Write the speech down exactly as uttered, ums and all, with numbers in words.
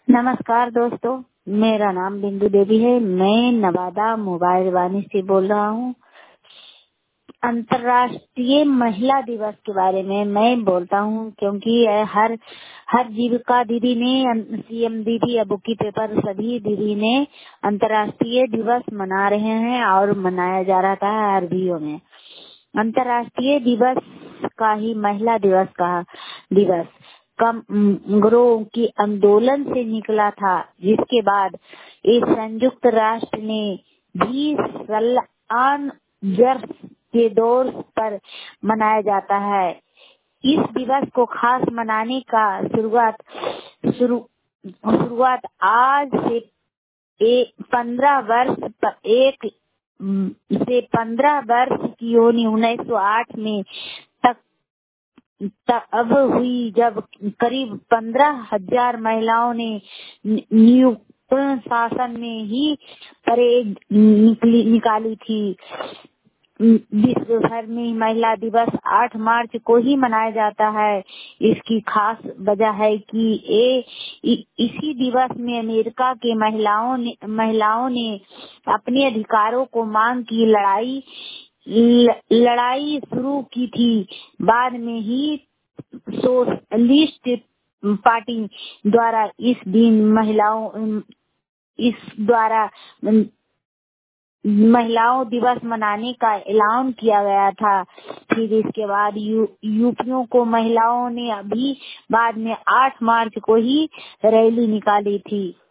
नमस्कार दोस्तों, मेरा नाम बिंदु देवी है। मैं नवादा मोबाइल वाणी से बोल रहा हूँ। अंतर्राष्ट्रीय महिला दिवस के बारे में मैं बोलता हूँ, क्योंकि हर हर जीविका दीदी ने, सीएम दीदी, अब की पेपर सभी दीदी ने अंतर्राष्ट्रीय दिवस मना रहे हैं और मनाया जा रहा था अरबियों में। अंतर्राष्ट्रीय दिवस का ही महिला दिवस का दिवस कांग्रेस की आंदोलन से निकला था, जिसके बाद इस संयुक्त राष्ट्र ने भी सलान जर्स के दौर पर मनाया जाता है। इस दिवस को खास मनाने का शुरुआत शुरू शुरुआत आज से एक पंद्रह वर्ष पर एक से पंद्रह वर्ष की योनि उन्नीस सौ आठ में तक तब हुई, जब करीब पंद्रह हजार महिलाओं ने नियुक्त शासन में ही परेड निकली निकाली थी। विश्व भर में महिला दिवस आठ मार्च को ही मनाया जाता है। इसकी खास वजह है कि ए, इसी दिवस में अमेरिका के महिलाओं ने महिलाओं ने अपने अधिकारों को मांग की लड़ाई ल, लड़ाई शुरू की थी। बाद में ही सोशलिस्ट पार्टी द्वारा इस दिन महिलाओं इस द्वारा महिलाओं दिवस मनाने का ऐलान किया गया था। फिर इसके बाद यू, यूपियों को महिलाओं ने अभी बाद में आठ मार्च को ही रैली निकाली थी।